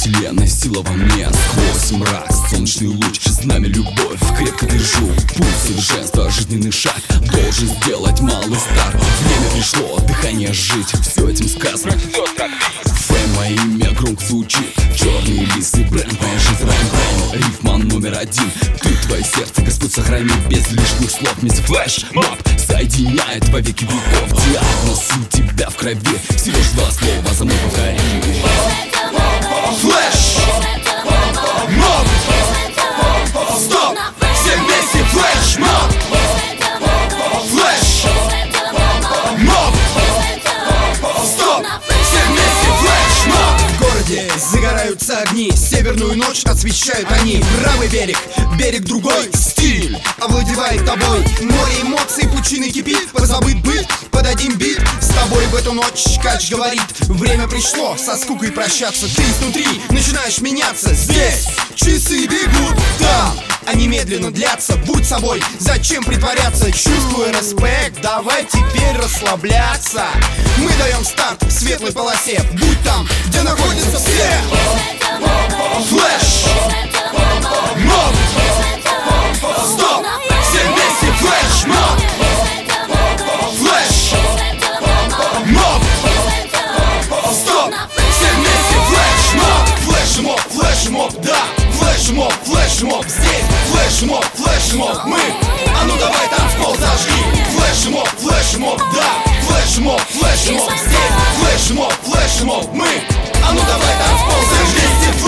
вселенной, сила во мне. Сквозь мрак, солнечный луч, знамя любовь крепко держу. Путь совершенства, жизненный шаг должен сделать малый старт. Время пришло, дыхание жить, все этим сказано. Фэм, мое имя громко звучит. Черные лисы, бренд, моя жизнь, райм, рифма номер один. Ты, твое сердце, Господь сохрани без лишних слов. Вместе флэш-моб соединяет во веки веков. Диагноз у тебя в крови, всего лишь два слова, за мной повтори. Флэш-моб, стоп, все вместе флэш-моб. Флэш-моб, стоп, все вместе флэш-моб. В городе загораются огни, северную ночь освещают они. Правый берег, берег другой, стиль овладевает тобой. Море эмоций, пучины кипит, позабыт быт, подадим бит. С тобой в эту ночь Кач говорит: время пришло со скукой прощаться. Ты изнутри начинаешь меняться. Здесь часы бегут, там они медленно длятся. Будь собой, зачем притворяться? Чувствуя респект, давай теперь расслабляться. Мы даем старт в светлой полосе. Будь там, где находятся все. Флэш, моб, стоп, все вместе флэш-моб. Флэш, моб, стоп, все вместе флэш-моб. Флэш-моб, флэш-моб, да, флэш-моб, флэш-моб здесь. Флэш-моб, флэш-моб мы, а ну давай танцпол зажги. Флэш-моб, флэш-моб, да, флэш-моб, флэш-моб здесь. Флэш-моб, флэш-моб мы, а ну давай танцпол зажги.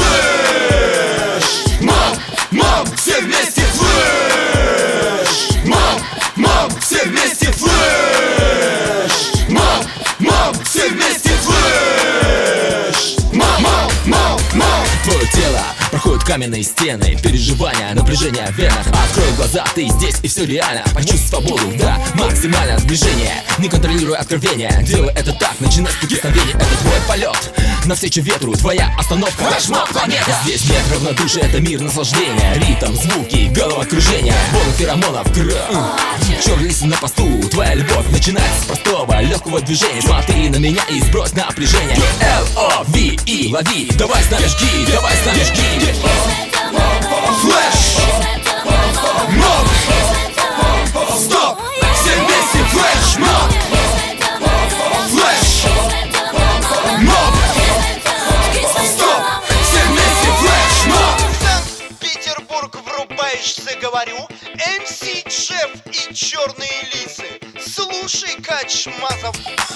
Флэш-моб, моб, все вместе флэш-моб, моб, все вместе флэш-моб, моб, все вместе флэш-моб, моб, моб. Твое тело проходит каменные стены, переживания, напряжение в венах. Открой глаза, ты здесь и все реально. Почувствуй свободу, да, максимальное сближение. Не контролируй откровение, делай это так, начинай с прикосновения. Это твой полет, навстречу ветру, твоя остановка. Флэш-моб планета. Здесь нет равнодушия, это мир наслаждения. Ритм, звуки, головокружение, волны феромонов, черные лисы на посту. Твоя любовь начинается с простого, легкого движения. Смотри на меня и сбрось напряжение. L-O-V-E, лови, давай с нами жги, давай с нами жги. Флэш, моб, стоп, все вместе флэш-моб. Флэш, моб, стоп, все вместе флэш-моб. Санкт-Петербург врубаешься, говорю. МС Джефф и черные лисы. Слушай, Кач Мазов.